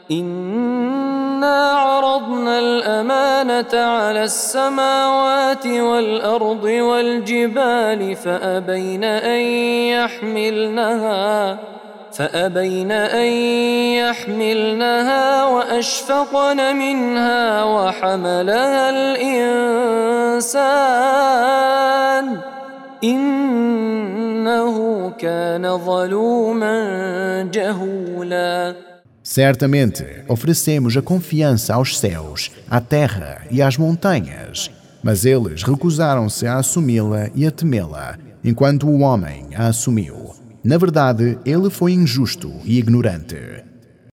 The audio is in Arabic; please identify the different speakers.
Speaker 1: إنا عرضنا الأمانة على السماوات والأرض والجبال فأبين أن يحملنها وأشفقن منها وحملها الإنسان إنه كان ظلوما جهولا.
Speaker 2: Certamente oferecemos a confiança aos céus, à terra e às montanhas, mas eles recusaram-se a assumi-la e a temê-la, enquanto o homem a assumiu. Na verdade, ele foi injusto e ignorante.